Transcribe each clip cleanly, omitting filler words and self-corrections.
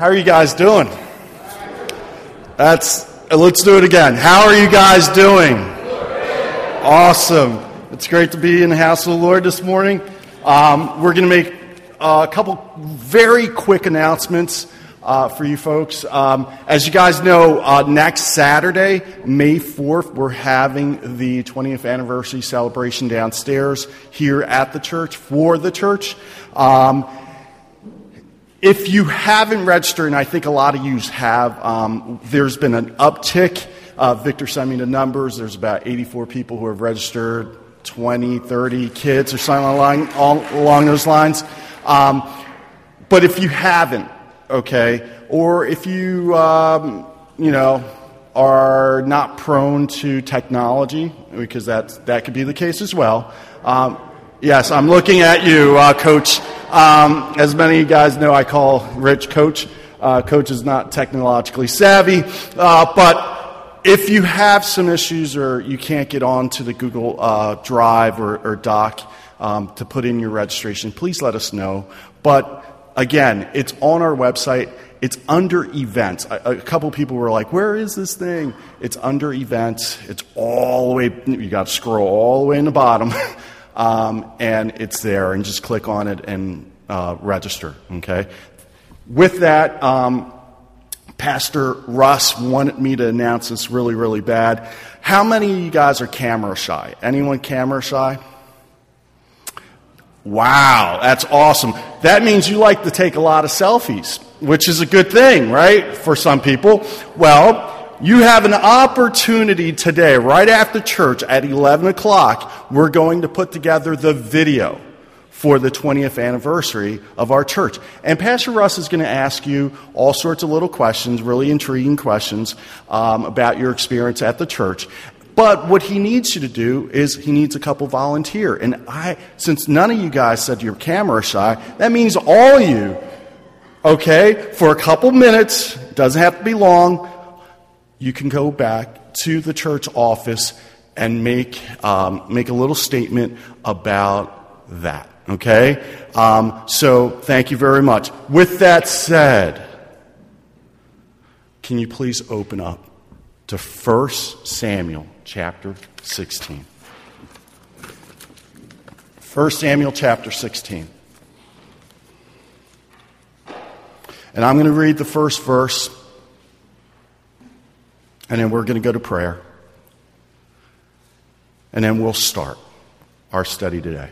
How are you guys doing? Let's do it again. How are you guys doing? Awesome. It's great to be in the house of the Lord this morning. We're going to make a couple very quick announcements for you folks. As you guys know, next Saturday, May 4th, we're having the 20th anniversary celebration downstairs here at the church, for the church. If you haven't registered, and I think a lot of you have, there's been an uptick. Victor sent me the numbers. There's about 84 people who have registered, 20, 30 kids or something along those lines. But if you haven't, okay, or if you, are not prone to technology, because that could be the case as well. Yes, I'm looking at you, Coach. As many of you guys know, I call Rich Coach. Coach is not technologically savvy, but if you have some issues or you can't get on to the Google Drive or Doc to put in your registration, please let us know. But again, it's on our website. It's under events. A couple people were like, where is this thing? It's under events. It's all the way, you got to scroll all the way in the bottom. And it's there, and just click on it and register, okay? With that, Pastor Russ wanted me to announce this really, really bad. How many of you guys are camera shy? Anyone camera shy? Wow, that's awesome. That means you like to take a lot of selfies, which is a good thing, right, for some people. Well, you have an opportunity today, right after church at 11 o'clock, we're going to put together the video for the 20th anniversary of our church. And Pastor Russ is going to ask you all sorts of little questions, really intriguing questions about your experience at the church. But what he needs you to do is he needs a couple volunteer. And since none of you guys said you're camera shy, that means all of you, okay, for a couple minutes, doesn't have to be long, you can go back to the church office and make a little statement about that, okay? So thank you very much. With that said, can you please open up to 1 Samuel chapter 16. 1 Samuel chapter 16. And I'm going to read the first verse, and then we're going to go to prayer. And then we'll start our study today.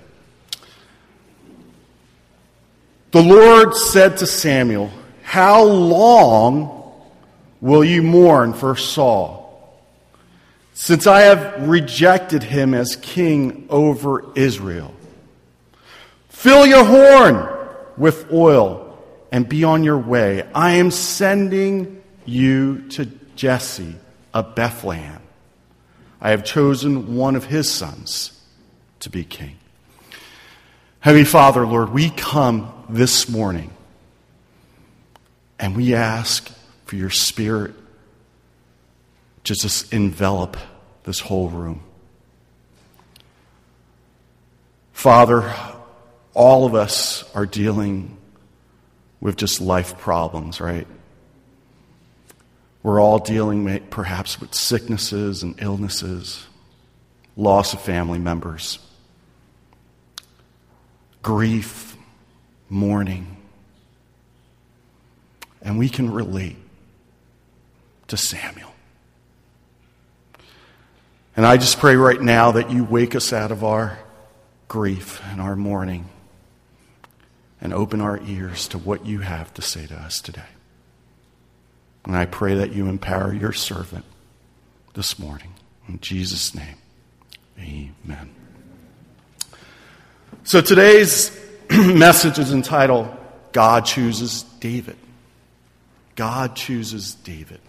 The Lord said to Samuel, "How long will you mourn for Saul, since I have rejected him as king over Israel? Fill your horn with oil and be on your way. I am sending you to Jesse of Bethlehem. I have chosen one of his sons to be king." Heavenly Father, Lord, we come this morning and we ask for your Spirit to just envelop this whole room. Father, all of us are dealing with just life problems, right? We're all dealing perhaps with sicknesses and illnesses, loss of family members, grief, mourning. And we can relate to Samuel. And I just pray right now that you wake us out of our grief and our mourning and open our ears to what you have to say to us today. And I pray that you empower your servant this morning. In Jesus' name, amen. So today's message is entitled, God Chooses David. God chooses David.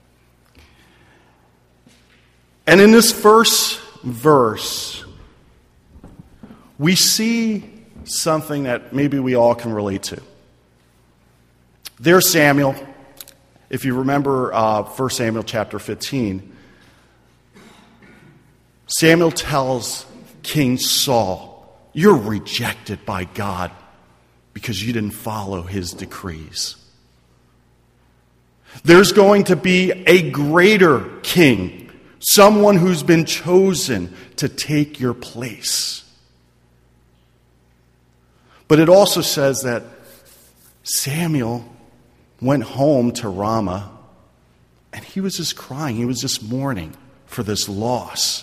And in this first verse, we see something that maybe we all can relate to. There's Samuel. If you remember 1 Samuel chapter 15, Samuel tells King Saul, "You're rejected by God because you didn't follow his decrees." There's going to be a greater king, someone who's been chosen to take your place. But it also says that Samuel went home to Ramah, and he was just crying. He was just mourning for this loss.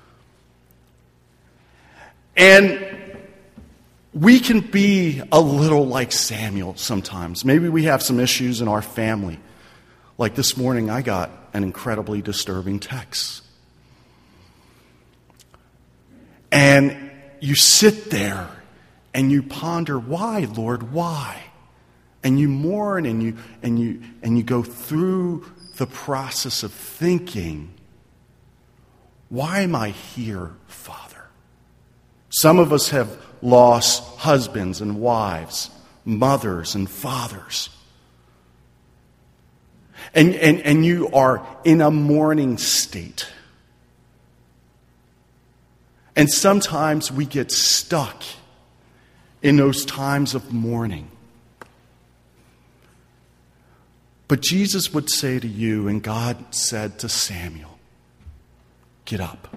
And we can be a little like Samuel sometimes. Maybe we have some issues in our family. Like this morning, I got an incredibly disturbing text. And you sit there and you ponder, why, Lord, why? And you mourn and you go through the process of thinking, why am I here, Father? Some of us have lost husbands and wives, mothers and fathers. And you are in a mourning state. And sometimes we get stuck in those times of mourning. But Jesus would say to you, and God said to Samuel, get up.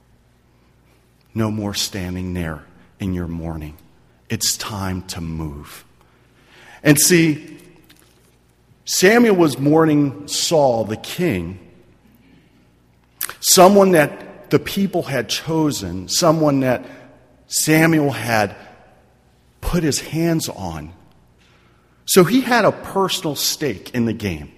No more standing there in your mourning. It's time to move. And see, Samuel was mourning Saul, the king, someone that the people had chosen, someone that Samuel had put his hands on. So he had a personal stake in the game.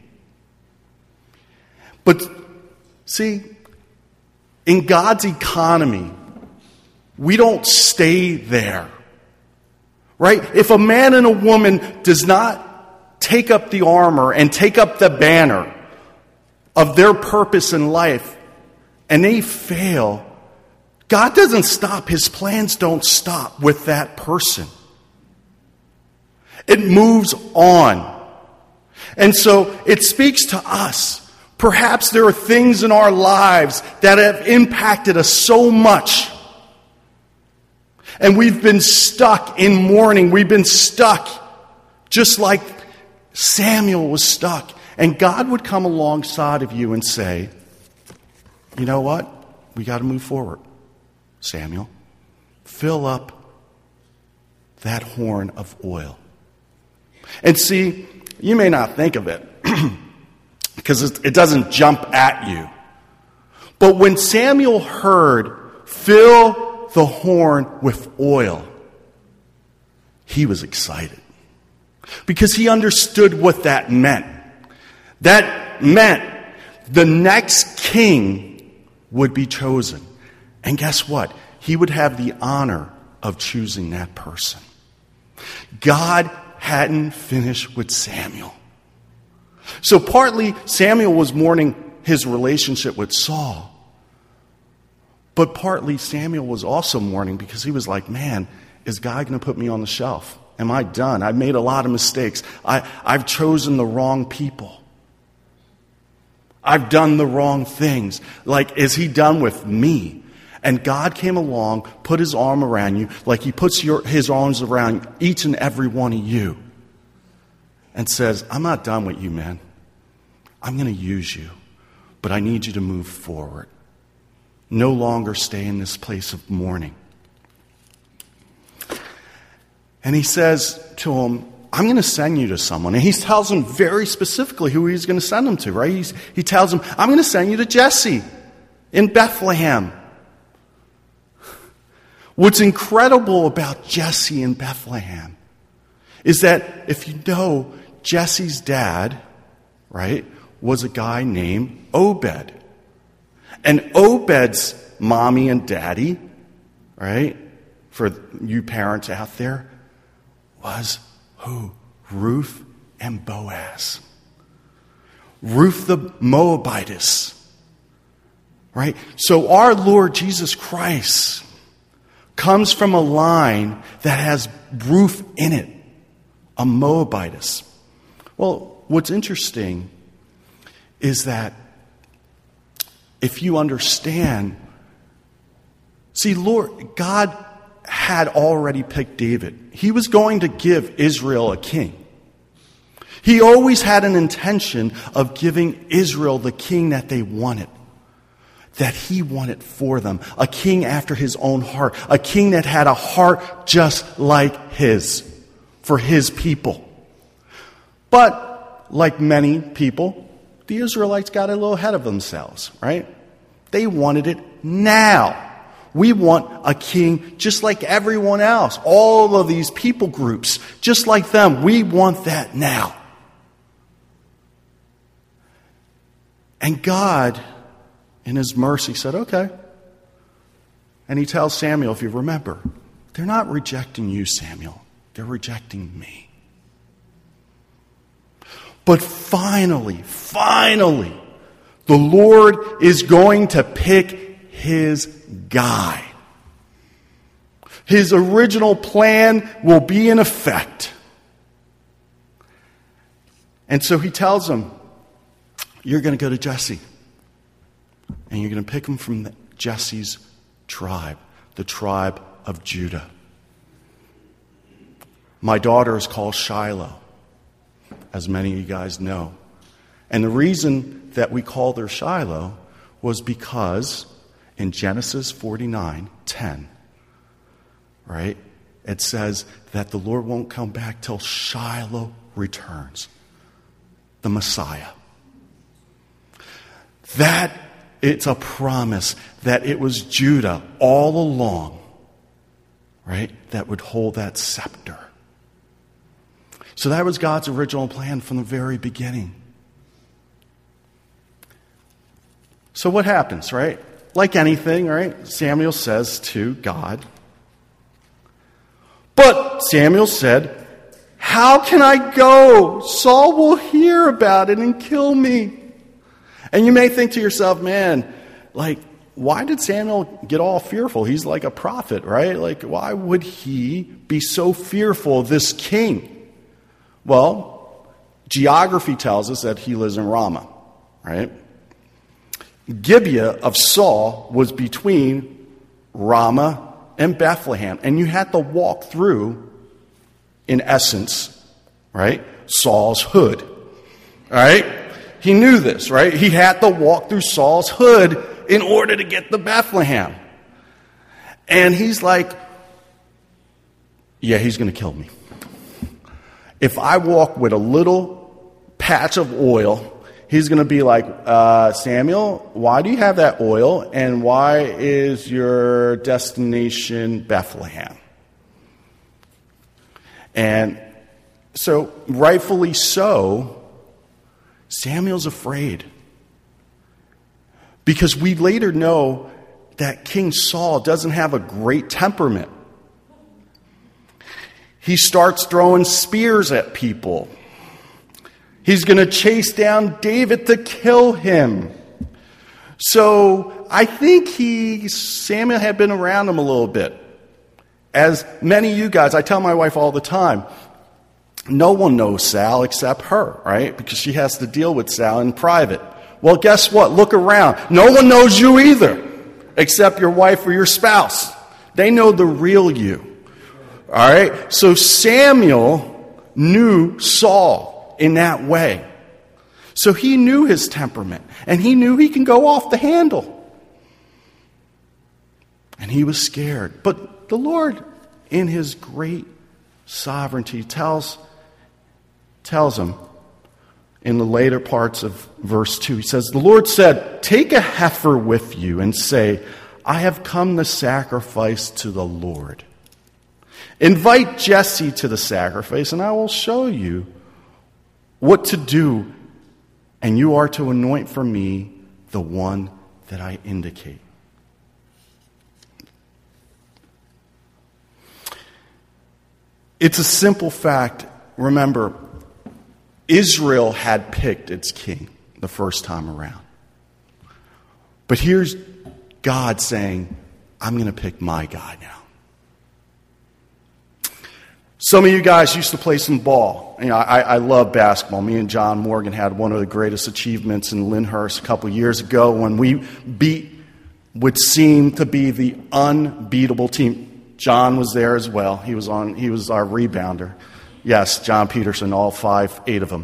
But see, in God's economy, we don't stay there. Right? If a man and a woman does not take up the armor and take up the banner of their purpose in life, and they fail, God doesn't stop. His plans don't stop with that person. It moves on. And so it speaks to us. Perhaps there are things in our lives that have impacted us so much. And we've been stuck in mourning. We've been stuck just like Samuel was stuck. And God would come alongside of you and say, you know what? We got to move forward, Samuel. Fill up that horn of oil. And see, you may not think of it because it doesn't jump at you. But when Samuel heard, fill the horn with oil, he was excited because he understood what that meant. That meant the next king would be chosen. And guess what? He would have the honor of choosing that person. God hadn't finished with Samuel. So partly Samuel was mourning his relationship with Saul. But partly Samuel was also mourning because he was like, man, is God going to put me on the shelf? Am I done? I've made a lot of mistakes. I've chosen the wrong people. I've done the wrong things. Like, is he done with me? And God came along, put his arm around you, like he puts his arms around each and every one of you, and says, I'm not done with you, man. I'm going to use you, but I need you to move forward. No longer stay in this place of mourning. And he says to him, I'm going to send you to someone. And he tells him very specifically who he's going to send him to, right? He tells him, I'm going to send you to Jesse in Bethlehem. What's incredible about Jesse in Bethlehem is that if you know, Jesse's dad, right, was a guy named Obed. And Obed's mommy and daddy, right, for you parents out there, was who? Ruth and Boaz. Ruth the Moabitess. Right? So our Lord Jesus Christ comes from a line that has Ruth in it, a Moabitess. Well, what's interesting is that if you understand, see, Lord, God had already picked David. He was going to give Israel a king. He always had an intention of giving Israel the king that they wanted, that he wanted for them, a king after his own heart, a king that had a heart just like his, for his people. But, like many people, the Israelites got a little ahead of themselves, right? They wanted it now. We want a king just like everyone else. All of these people groups, just like them, we want that now. And God, in his mercy, said, okay. And he tells Samuel, if you remember, they're not rejecting you, Samuel. They're rejecting me. But finally, the Lord is going to pick his guy. His original plan will be in effect. And so he tells him, you're going to go to Jesse. And you're going to pick him from Jesse's tribe, the tribe of Judah. My daughter is called Shiloh, as many of you guys know. And the reason that we called her Shiloh was because in Genesis 49:10, right, it says that the Lord won't come back till Shiloh returns, the Messiah. That it's a promise that it was Judah all along, right, that would hold that scepter. So that was God's original plan from the very beginning. So what happens, right? Like anything, right? Samuel says to God, but Samuel said, how can I go? Saul will hear about it and kill me. And you may think to yourself, man, like, why did Samuel get all fearful? He's like a prophet, right? Like, why would he be so fearful of this king? Well, geography tells us that he lives in Ramah, right? Gibeah of Saul was between Ramah and Bethlehem. And you had to walk through, in essence, right, Saul's hood. All right? He knew this, right? He had to walk through Saul's hood in order to get to Bethlehem. And he's like, yeah, he's going to kill me. If I walk with a little patch of oil, he's going to be like, Samuel, why do you have that oil? And why is your destination Bethlehem? And so, rightfully so, Samuel's afraid. Because we later know that King Saul doesn't have a great temperament. He starts throwing spears at people. He's going to chase down David to kill him. So I think Samuel had been around him a little bit. As many of you guys, I tell my wife all the time, no one knows Sal except her, right? Because she has to deal with Sal in private. Well, guess what? Look around. No one knows you either, except your wife or your spouse. They know the real you. All right? So Samuel knew Saul in that way. So he knew his temperament, and he knew he can go off the handle. And he was scared. But the Lord, in his great sovereignty, tells him in the later parts of verse 2, he says, the Lord said, take a heifer with you and say, I have come to sacrifice to the Lord. Invite Jesse to the sacrifice, and I will show you what to do, and you are to anoint for me the one that I indicate. It's a simple fact. Remember, Israel had picked its king the first time around. But here's God saying, I'm going to pick my guy now. Some of you guys used to play some ball. You know, I love basketball. Me and John Morgan had one of the greatest achievements in Lyndhurst a couple years ago when we beat what seemed to be the unbeatable team. John was there as well. He was our rebounder. Yes, John Peterson, all 8 of them.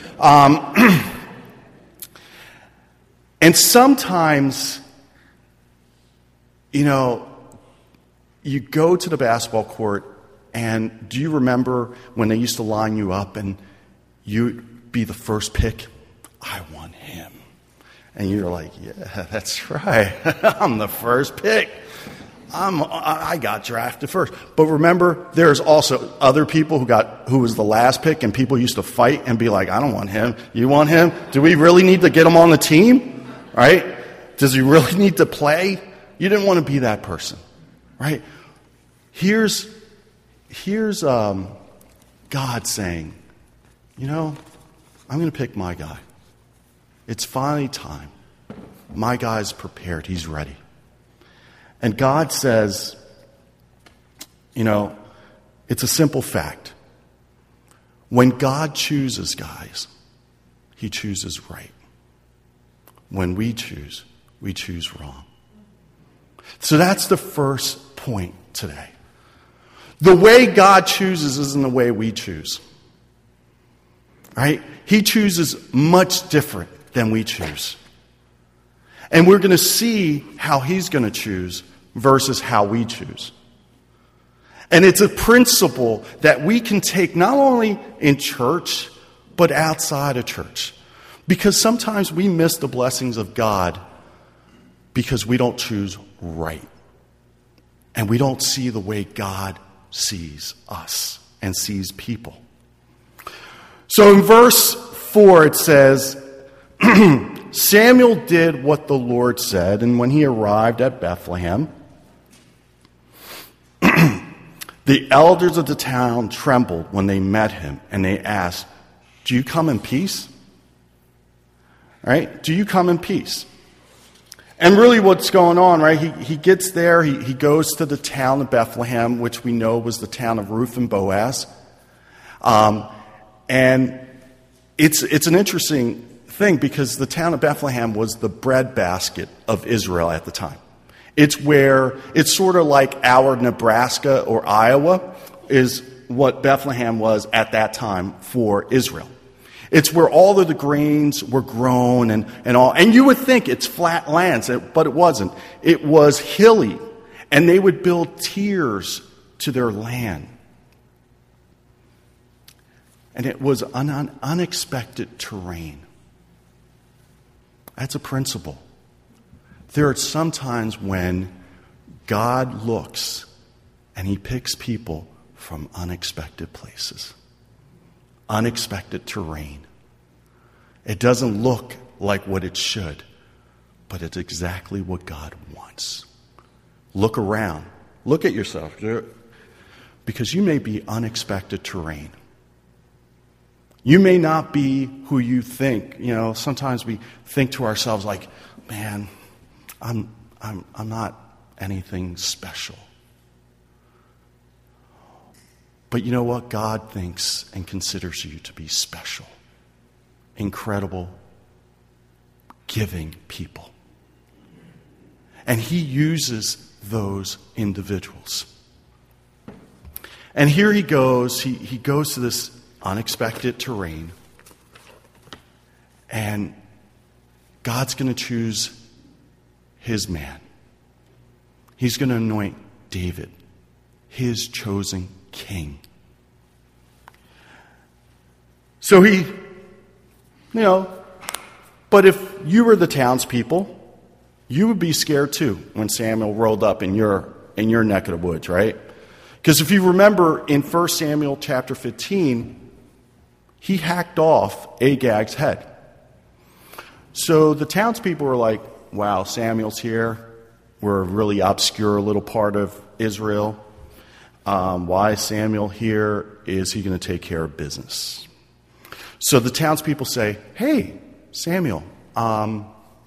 And sometimes, you go to the basketball court, and do you remember when they used to line you up and you'd be the first pick? I want him. And you're like, yeah, that's right. I'm the first pick. I got drafted first. But remember, there's also other people who was the last pick, and people used to fight and be like, I don't want him. You want him? Do we really need to get him on the team? Right? Does he really need to play? You didn't want to be that person. Right? Here's God saying, I'm going to pick my guy. It's finally time. My guy's prepared. He's ready. And God says, it's a simple fact. When God chooses guys, he chooses right. When we choose wrong. So that's the first point today. The way God chooses isn't the way we choose. Right? He chooses much different than we choose. And we're going to see how he's going to choose versus how we choose. And it's a principle that we can take not only in church, but outside of church. Because sometimes we miss the blessings of God because we don't choose right. And we don't see the way God sees us and sees people. So in verse 4 it says, Samuel did what the Lord said, and when he arrived at Bethlehem, the elders of the town trembled when they met him, and they asked, do you come in peace? Right? Do you come in peace? And really what's going on, right? He gets there, he goes to the town of Bethlehem, which we know was the town of Ruth and Boaz. And it's an interesting thing because the town of Bethlehem was the breadbasket of Israel at the time. It's sort of like our Nebraska or Iowa is what Bethlehem was at that time for Israel. It's where all of the grains were grown and all. And you would think it's flat lands, but it wasn't. It was hilly. And they would build tiers to their land. And it was an unexpected terrain. That's a principle. There are some times when God looks and he picks people from unexpected places, unexpected terrain. It doesn't look like what it should, but it's exactly what God wants. Look around. Look at yourself. Because you may be unexpected terrain. You may not be who you think. Sometimes we think to ourselves like, man, I'm not anything special. But you know what? God thinks and considers you to be special, incredible, giving people. And he uses those individuals. And here he goes. He goes to this unexpected terrain. And God's going to choose his man. He's going to anoint David, his chosen king. So but if you were the townspeople, you would be scared too when Samuel rolled up in your neck of the woods, right? Because if you remember in 1 Samuel chapter 15, he hacked off Agag's head. So the townspeople were like, wow, Samuel's here. We're a really obscure little part of Israel. Why is Samuel here? Is he going to take care of business? So the townspeople say, hey, Samuel, are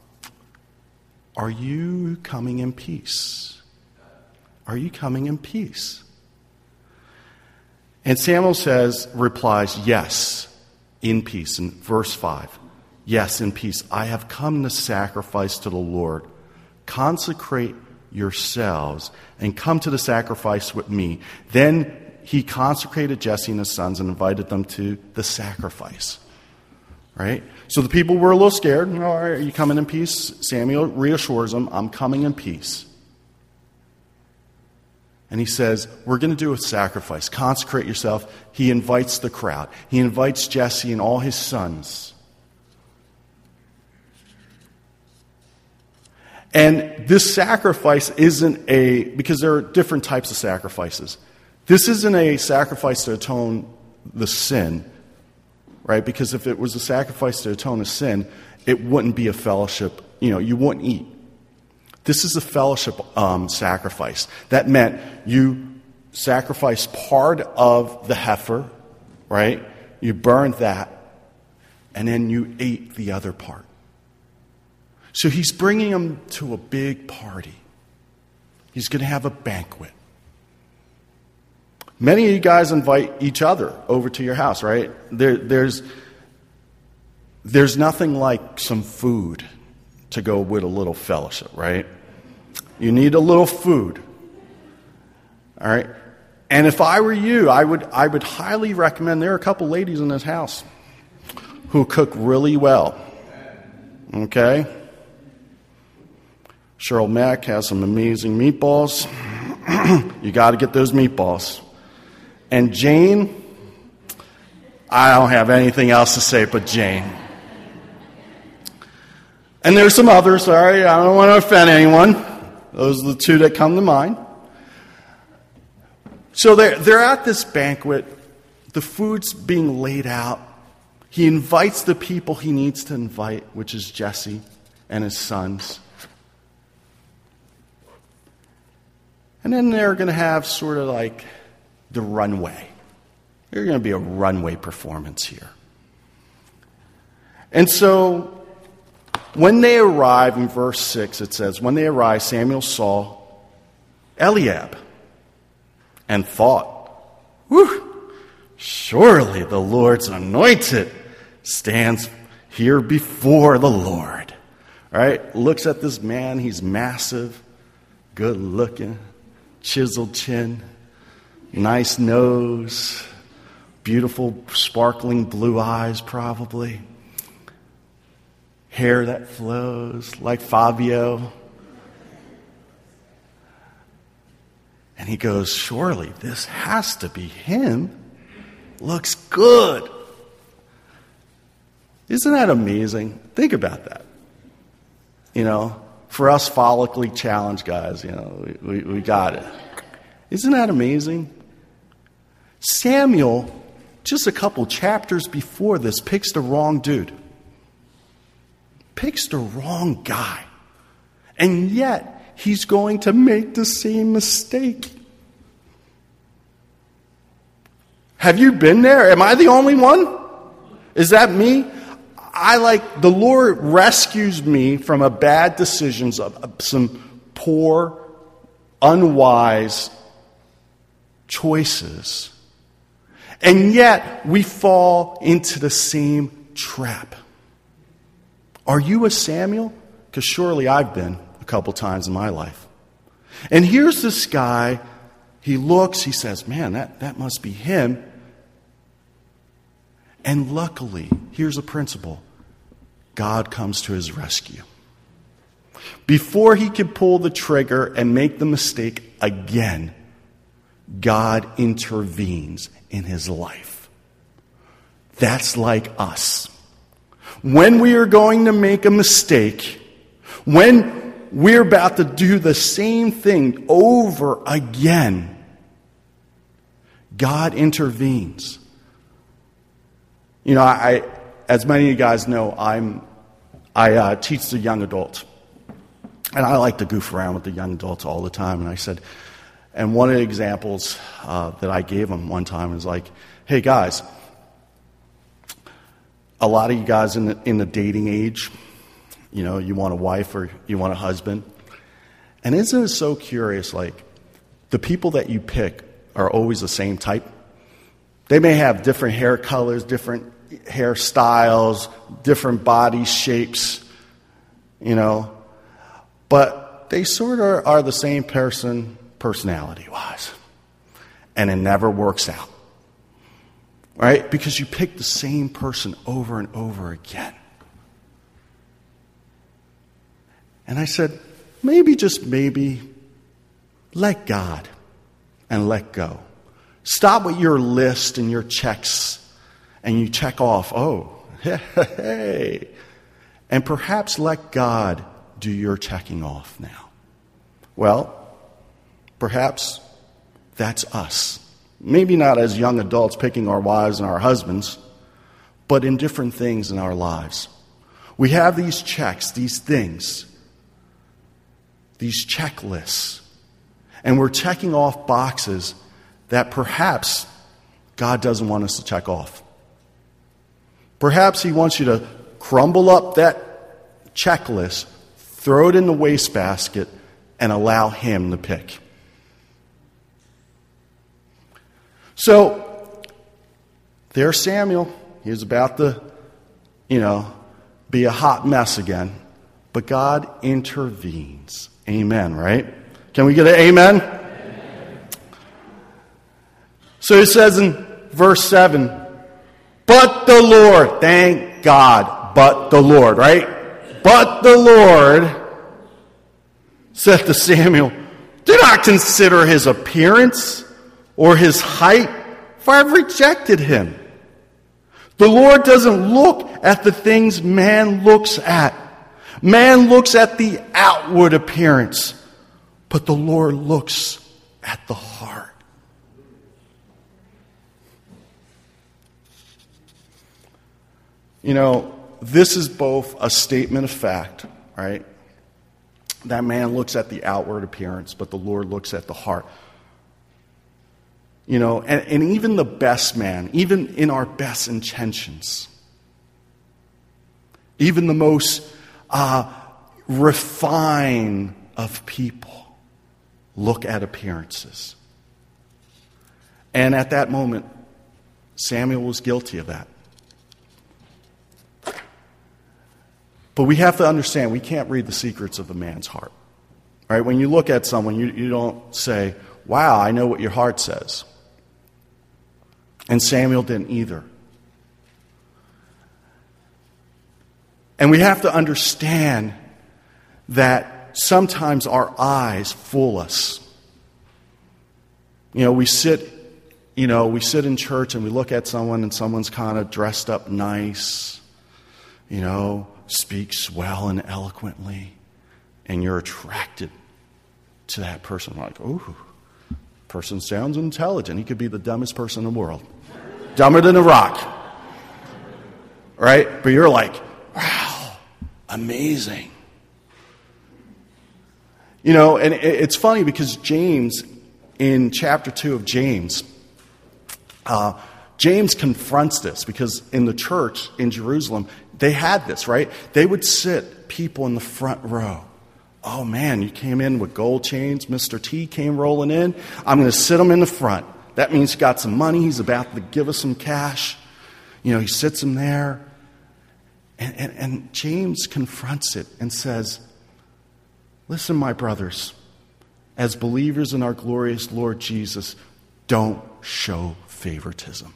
you coming in peace? Are you coming in peace? And Samuel replies, yes, in peace. In verse 5, yes, in peace. I have come to sacrifice to the Lord. Consecrate yourselves and come to the sacrifice with me. Then he consecrated Jesse and his sons and invited them to the sacrifice. Right? So the people were a little scared. All right, are you coming in peace? Samuel reassures them, I'm coming in peace. And he says, we're going to do a sacrifice. Consecrate yourself. He invites the crowd. He invites Jesse and all his sons. And this sacrifice isn't because there are different types of sacrifices. This isn't a sacrifice to atone the sin, right? Because if it was a sacrifice to atone a sin, it wouldn't be a fellowship. You wouldn't eat. This is a fellowship sacrifice. That meant you sacrificed part of the heifer, right? You burned that, and then you ate the other part. So he's bringing them to a big party. He's going to have a banquet. Many of you guys invite each other over to your house, right? There's nothing like some food to go with a little fellowship, right? You need a little food. All right? And if I were you, I would highly recommend, there are a couple ladies in this house who cook really well. Okay? Cheryl Mack has some amazing meatballs. You got to get those meatballs. And Jane, I don't have anything else to say but Jane. And there's some others, sorry, I don't want to offend anyone. Those are the two that come to mind. So they're at this banquet. The food's being laid out. He invites the people he needs to invite, which is Jesse and his sons. And then they're going to have sort of like the runway. There's going to be a runway performance here. And so when they arrive, in verse 6, it says, when they arrived, Samuel saw Eliab and thought, whew, surely the Lord's anointed stands here before the Lord. All right? Looks at this man. He's massive, good looking, chiseled chin, nice nose, beautiful sparkling blue eyes probably. Hair that flows like Fabio. And he goes, surely this has to be him. Looks good. Isn't that amazing? Think about that. For us follically challenged guys, we got it. Isn't that amazing? Samuel, just a couple chapters before this, picks the wrong dude. Picks the wrong guy. And yet, he's going to make the same mistake. Have you been there? Am I the only one? Is that me? The Lord rescues me from a bad decisions of some poor, unwise choices. And yet, we fall into the same trap. Are you a Samuel? Because surely I've been a couple times in my life. And here's this guy. He looks, he says, man, that must be him. And luckily, here's a principle. God comes to his rescue. Before he could pull the trigger and make the mistake again, God intervenes in his life. That's like us. When we are going to make a mistake, when we're about to do the same thing over again, God intervenes. As many of you guys know, I teach the young adults. And I like to goof around with the young adults all the time. And one of the examples that I gave them one time is like, hey guys, a lot of you guys in the dating age, you want a wife or you want a husband. And isn't it so curious, like, the people that you pick are always the same type? They may have different hair colors, different hairstyles, different body shapes, but they sort of are the same person personality-wise. and it never works out. Right? Because you pick the same person over and over again. And I said, maybe, just maybe, let God and let go. Stop with your list and your checks, and you check off, oh, hey. And perhaps let God do your checking off now. Well, perhaps that's us. Maybe not as young adults picking our wives and our husbands, but in different things in our lives. We have these checks, these things, these checklists, and we're checking off boxes that perhaps God doesn't want us to check off. Perhaps He wants you to crumble up that checklist, throw it in the wastebasket, and allow Him to pick. So, there's Samuel. He was about to, be a hot mess again. But God intervenes. Amen, right? Can we get an amen? Amen. So it says in verse 7, but the Lord, thank God, but the Lord, right? But the Lord said to Samuel, do not consider his appearance or his height, for I've rejected him. The Lord doesn't look at the things man looks at. Man looks at the outward appearance, but the Lord looks at the heart. This is both a statement of fact, right? That man looks at the outward appearance, but the Lord looks at the heart. And even the best man, even in our best intentions, even the most refined of people look at appearances. And at that moment, Samuel was guilty of that. But we have to understand, we can't read the secrets of a man's heart. Right? When you look at someone, you don't say, wow, I know what your heart says. And Samuel didn't either. And we have to understand that sometimes our eyes fool us. We sit in church and we look at someone and someone's kind of dressed up nice, speaks well and eloquently, and you're attracted to that person. Like, ooh, person sounds intelligent. He could be the dumbest person in the world. Dumber than a rock. Right? But you're like, wow, amazing. And it's funny because James, in chapter 2 of James, James confronts this because in the church in Jerusalem, they had this, right? They would sit people in the front row. Oh man, you came in with gold chains. Mr. T came rolling in. I'm going to sit him in the front. That means he got some money. He's about to give us some cash. He sits him there. And James confronts it and says, listen, my brothers, as believers in our glorious Lord Jesus, don't show favoritism.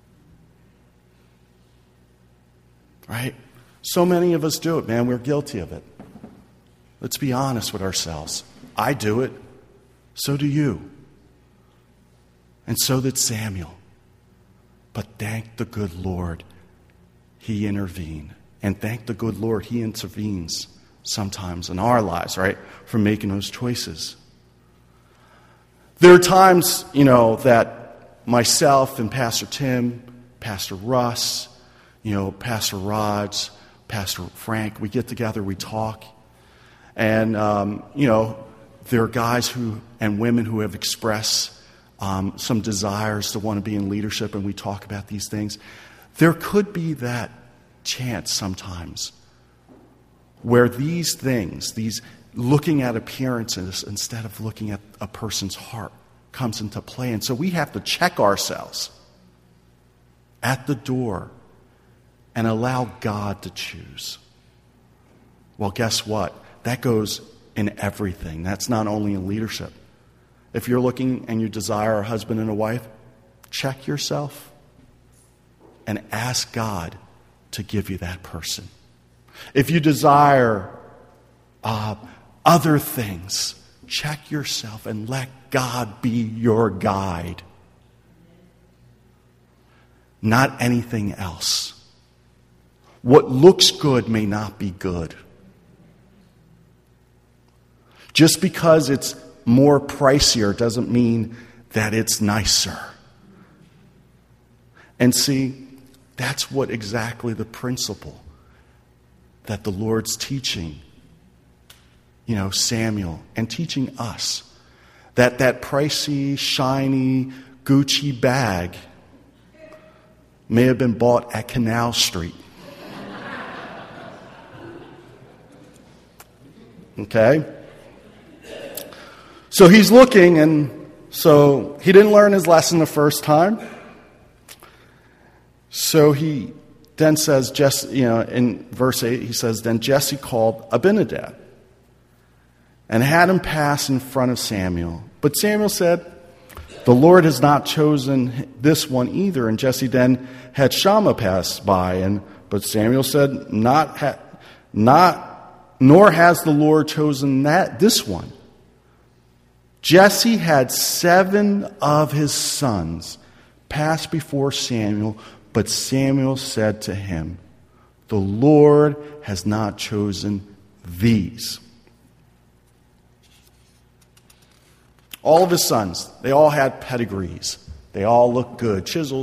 Right? So many of us do it, man. We're guilty of it. Let's be honest with ourselves. I do it. So do you. And so did Samuel. But thank the good Lord, He intervened. And thank the good Lord, He intervenes sometimes in our lives, right? For making those choices. There are times, that myself and Pastor Tim, Pastor Russ, Pastor Rods, Pastor Frank, we get together, we talk. And, there are guys and women who have expressed some desires to want to be in leadership, and we talk about these things. There could be that chance sometimes where these things, these looking at appearances instead of looking at a person's heart, comes into play. And so we have to check ourselves at the door and allow God to choose. Well, guess what? That goes in everything. That's not only in leadership. If you're looking and you desire a husband and a wife, check yourself and ask God to give you that person. If you desire other things, check yourself and let God be your guide. Not anything else. What looks good may not be good. Just because it's more pricier doesn't mean that it's nicer. And see, that's what exactly the principle that the Lord's teaching, Samuel, and teaching us. That pricey, shiny Gucci bag may have been bought at Canal Street. Okay? So he's looking, and so he didn't learn his lesson the first time. So he then says, in verse 8, he says, then Jesse called Abinadab and had him pass in front of Samuel. But Samuel said, the Lord has not chosen this one either. And Jesse then had Shammah pass by, but Samuel said, nor has the Lord chosen this one. Jesse had 7 of his sons pass before Samuel, but Samuel said to him, the Lord has not chosen these. All of his sons, they all had pedigrees. They all looked good. Chisel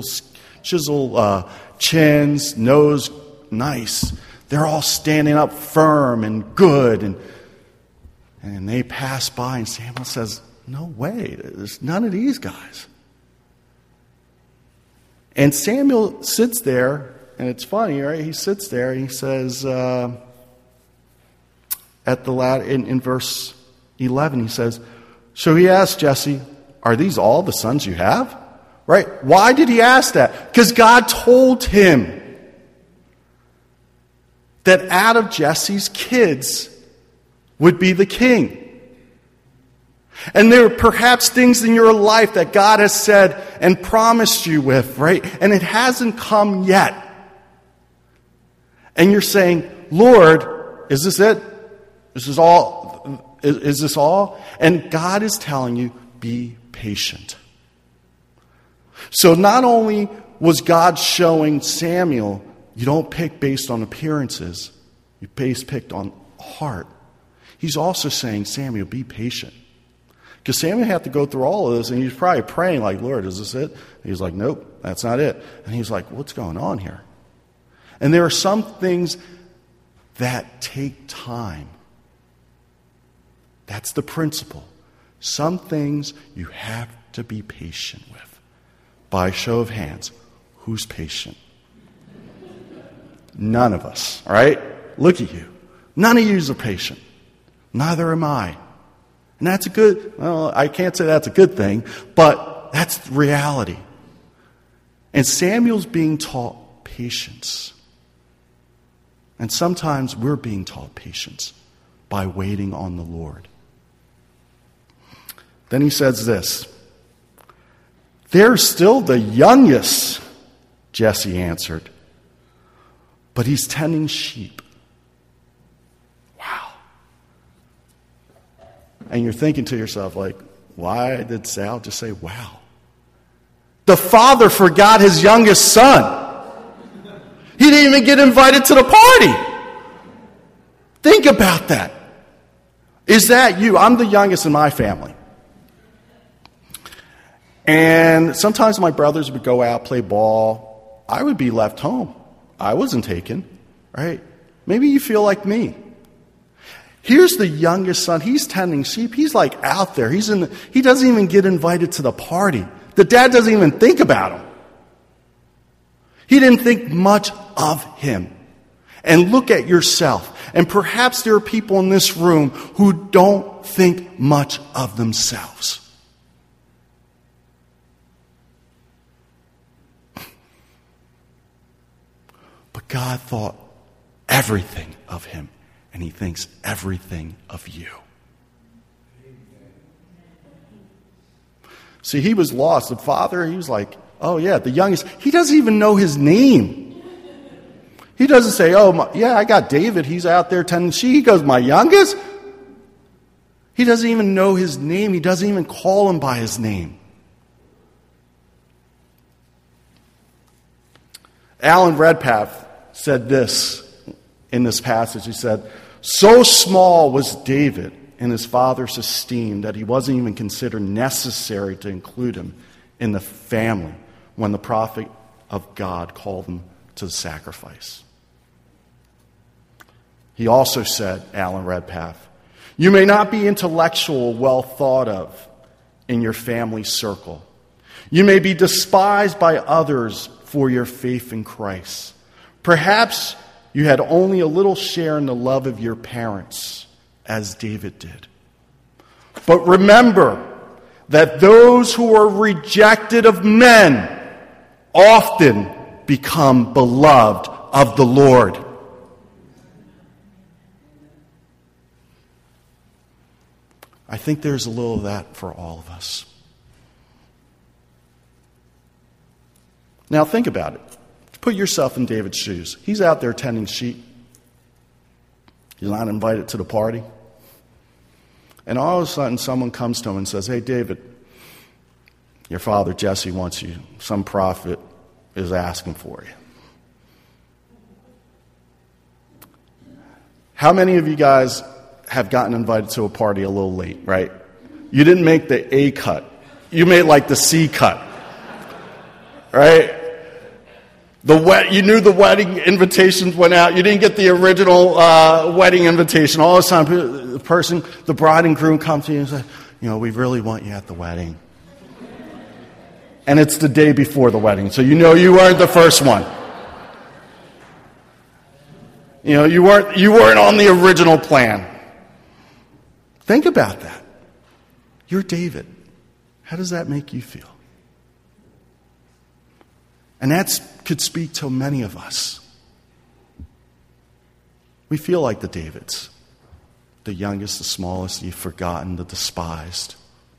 chins, nose nice. They're all standing up firm and good. And they pass by, and Samuel says, no way, there's none of these guys. And Samuel sits there, and it's funny, right? He sits there and he says, in verse 11, he says, so he asked Jesse, are these all the sons you have? Right? Why did he ask that? Because God told him that out of Jesse's kids would be the king. And there are perhaps things in your life that God has said and promised you with, right? And it hasn't come yet. And you're saying, Lord, is this it? Is this all? And God is telling you, be patient. So not only was God showing Samuel, you don't pick based on appearances, you picked on heart. He's also saying, Samuel, be patient. Because Samuel had to go through all of this, and he's probably praying like, Lord, is this it? And he's like, nope, that's not it. And he's like, what's going on here? And there are some things that take time. That's the principle. Some things you have to be patient with. By show of hands, who's patient? None of us, all right? Look at you. None of you are patient. Neither am I. And that's I can't say that's a good thing, but that's reality. And Samuel's being taught patience. And sometimes we're being taught patience by waiting on the Lord. Then he says this, they're still the youngest, Jesse answered, but he's tending sheep. Wow. And you're thinking to yourself, like, why did Sal just say, wow? The father forgot his youngest son. He didn't even get invited to the party. Think about that. Is that you? I'm the youngest in my family. And sometimes my brothers would go out, play ball. I would be left home. I wasn't taken, right? Maybe you feel like me. Here's the youngest son. He's tending sheep. He's like out there. He doesn't even get invited to the party. The dad doesn't even think about him. He didn't think much of him. And look at yourself. And perhaps there are people in this room who don't think much of themselves. But God thought everything of him, and he thinks everything of you. See, he was lost. The father, he was like, oh yeah, the youngest. He doesn't even know his name. He doesn't say, I got David. He's out there tending sheep. He goes, my youngest? He doesn't even know his name. He doesn't even call him by his name. Alan Redpath said this in this passage. He said, so small was David in his father's esteem that he wasn't even considered necessary to include him in the family when the prophet of God called him to the sacrifice. He also said, Alan Redpath, you may not be intellectual, well thought of in your family circle. You may be despised by others for your faith in Christ. Perhaps you had only a little share in the love of your parents, as David did. But remember that those who are rejected of men often become beloved of the Lord. I think there's a little of that for all of us. Now think about it. Put yourself in David's shoes. He's out there tending sheep. He's not invited to the party. And all of a sudden someone comes to him and says, hey, David, your father Jesse wants you. Some prophet is asking for you. How many of you guys have gotten invited to a party a little late, right? You didn't make the A cut. You made like the C cut. Right? You knew the wedding invitations went out. You didn't get the original wedding invitation. All of a sudden, the bride and groom come to you and say, we really want you at the wedding. And it's the day before the wedding, so you weren't the first one. You weren't on the original plan. Think about that. You're David. How does that make you feel? And that could speak to many of us. We feel like the Davids. The youngest, the smallest, the forgotten, the despised.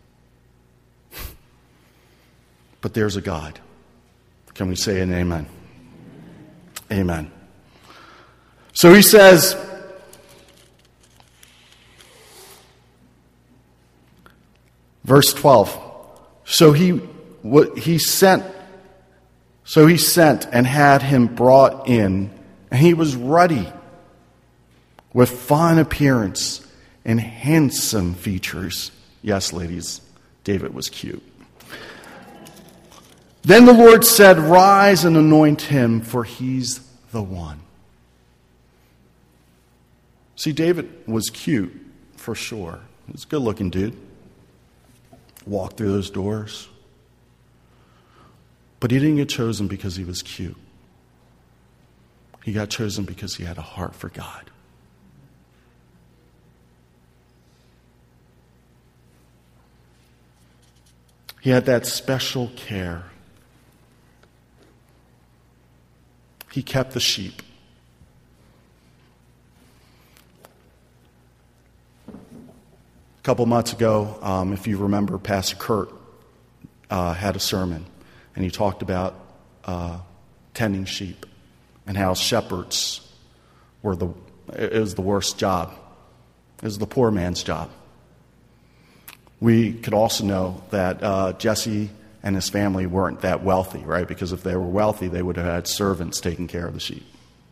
But there's a God. Can we say an amen? Amen. So he says, verse 12, So he sent and had him brought in, and he was ruddy, with fine appearance and handsome features. Yes, ladies, David was cute. Then the Lord said, Rise and anoint him, for he's the one. See, David was cute, for sure. He was a good-looking dude. Walked through those doors. But he didn't get chosen because he was cute. He got chosen because he had a heart for God. He had that special care. He kept the sheep. A couple months ago, if you remember, Pastor Kurt had a sermon, and he talked about tending sheep and how shepherds it was the worst job. It was the poor man's job. We could also know that Jesse and his family weren't that wealthy, right? Because if they were wealthy, they would have had servants taking care of the sheep.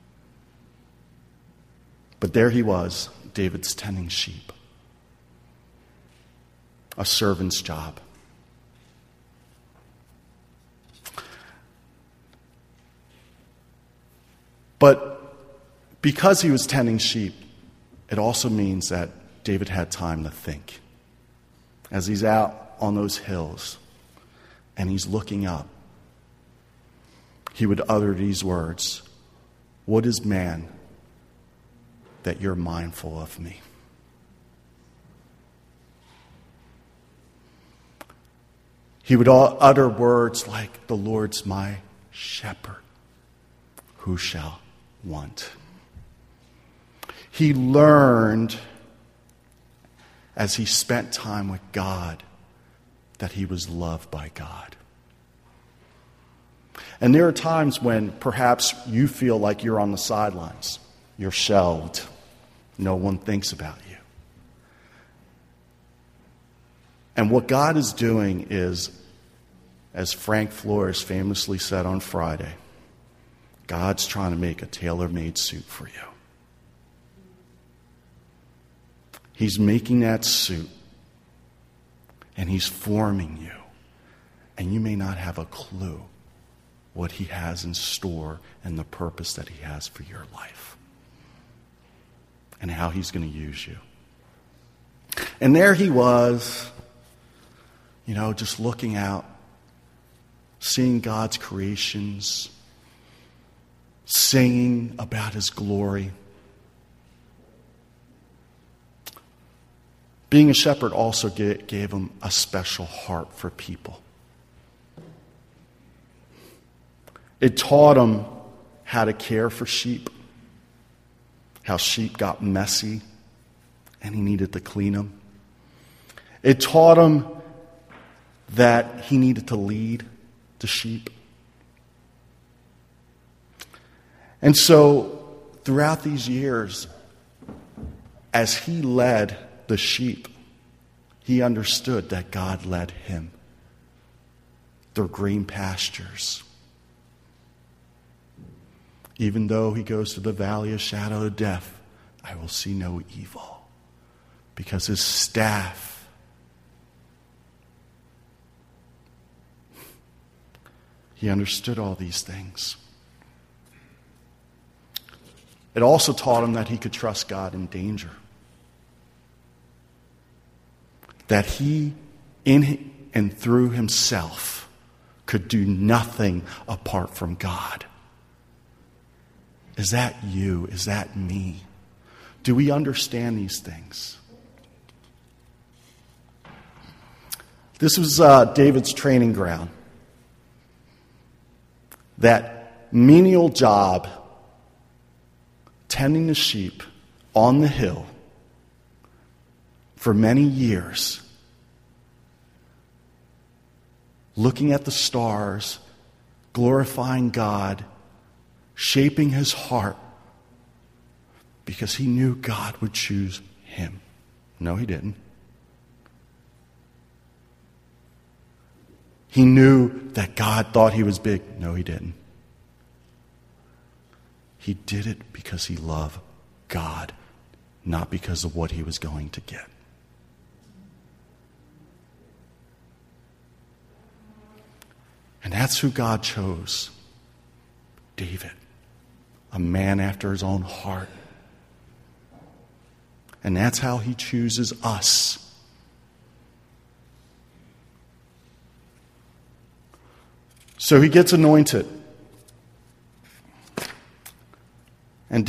But there he was, David's tending sheep. A servant's job. But because he was tending sheep, it also means that David had time to think. As he's out on those hills and he's looking up, he would utter these words, What is man that you're mindful of me? He would utter words like, The Lord's my shepherd. Who shall want? He learned, as he spent time with God, that he was loved by God. And there are times when perhaps you feel like you're on the sidelines. You're shelved. No one thinks about you. And what God is doing is, as Frank Flores famously said on Friday, God's trying to make a tailor-made suit for you. He's making that suit, and he's forming you. And you may not have a clue what he has in store and the purpose that he has for your life and how he's going to use you. And there he was, just looking out, seeing God's creations, singing about his glory. Being a shepherd also gave him a special heart for people. It taught him how to care for sheep, how sheep got messy, and he needed to clean them. It taught him that he needed to lead the sheep. And so, throughout these years, as he led the sheep, he understood that God led him through green pastures. Even though he goes to the valley of shadow of death, I will see no evil, because his staff, he understood all these things. It also taught him that he could trust God in danger. That he, in and through himself, could do nothing apart from God. Is that you? Is that me? Do we understand these things? This was David's training ground. That menial job, tending the sheep on the hill for many years, looking at the stars, glorifying God, shaping his heart, because he knew God would choose him. No, he didn't. He knew that God thought he was big. No, he didn't. He did it because he loved God, not because of what he was going to get. And that's who God chose. David, a man after his own heart. And that's how he chooses us. So he gets anointed. And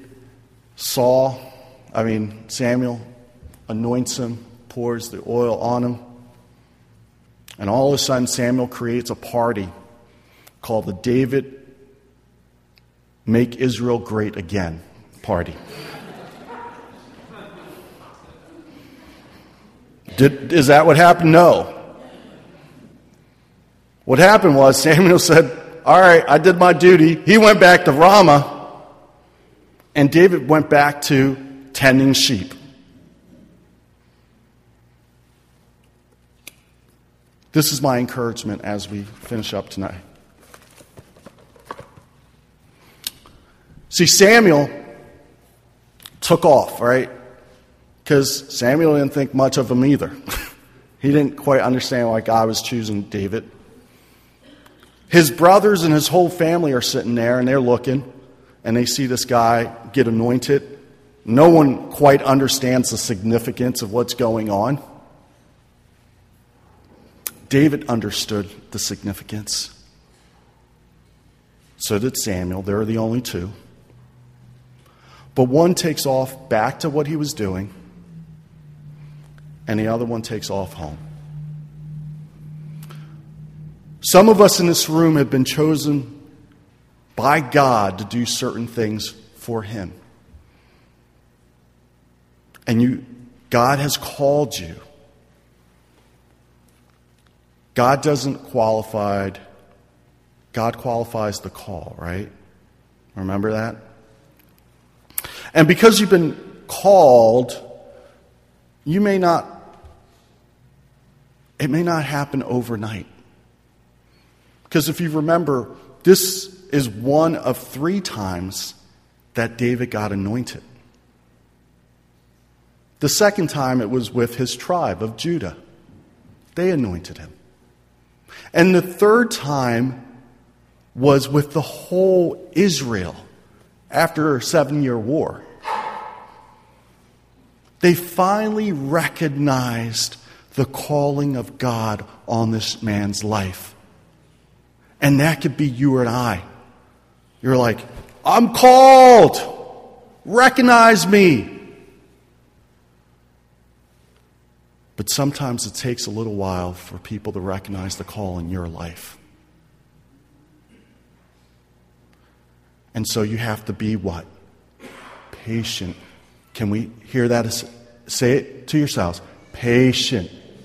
Samuel anoints him, pours the oil on him. And all of a sudden, Samuel creates a party called the David Make Israel Great Again party. Is that what happened? No. What happened was Samuel said, all right, I did my duty. He went back to Ramah, and David went back to tending sheep. This is my encouragement as we finish up tonight. See, Samuel took off, right? Because Samuel didn't think much of him either. He didn't quite understand why God was choosing David. His brothers and his whole family are sitting there, and they're looking, and they see this guy get anointed. No one quite understands the significance of what's going on. David understood the significance. So did Samuel. They're the only two. But one takes off back to what he was doing, and the other one takes off home. Some of us in this room have been chosen by God to do certain things for him. And God has called you God qualifies the call, right? Remember that? And because you've been called, it may not happen overnight. Because if you remember, this is one of 3 times that David got anointed. The second time it was with his tribe of Judah. They anointed him. And the third time was with the whole Israel after a 7-year war. They finally recognized the calling of God on this man's life. And that could be you and I. You're like, I'm called. Recognize me. But sometimes it takes a little while for people to recognize the call in your life. And so you have to be what? Patient. Can we hear that? Say it to yourselves. Patient.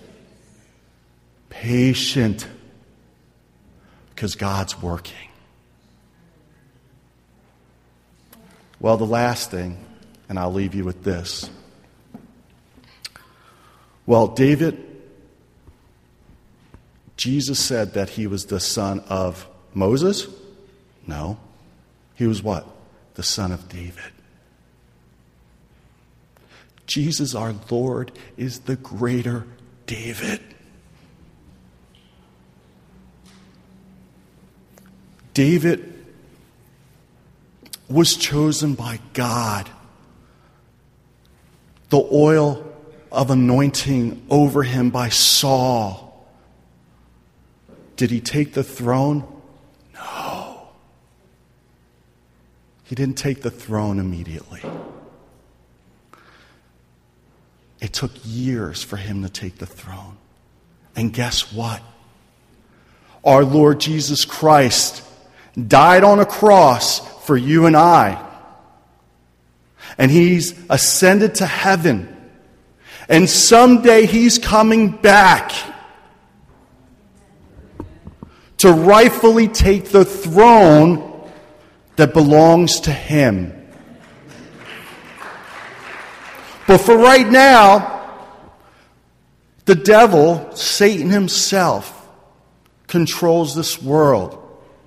Patient. Because God's working. Well, the last thing, and I'll leave you with this. Well, Jesus said that he was the son of Moses? No. He was what? The son of David. Jesus, our Lord, is the greater David. David was chosen by God. The oil of anointing over him by Saul. Did he take the throne? No. He didn't take the throne immediately. It took years for him to take the throne. And guess what? Our Lord Jesus Christ died on a cross for you and I. And he's ascended to heaven. And someday he's coming back to rightfully take the throne that belongs to him. But for right now, the devil, Satan himself, controls this world.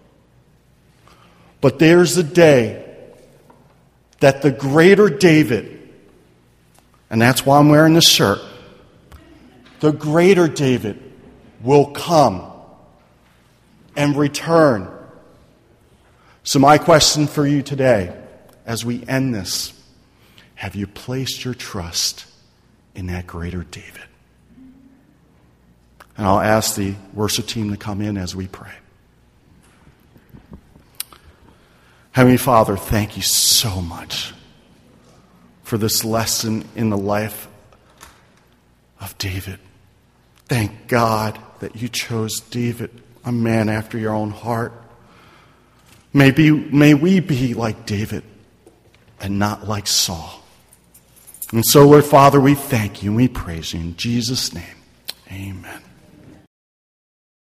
But there's a day that the greater David, and that's why I'm wearing this shirt, the greater David will come and return. So my question for you today, as we end this, have you placed your trust in that greater David? And I'll ask the worship team to come in as we pray. Heavenly Father, thank you so much for this lesson in the life of David. Thank God that you chose David, a man after your own heart. May we be like David and not like Saul. And so, Lord Father, we thank you and we praise you in Jesus' name. Amen.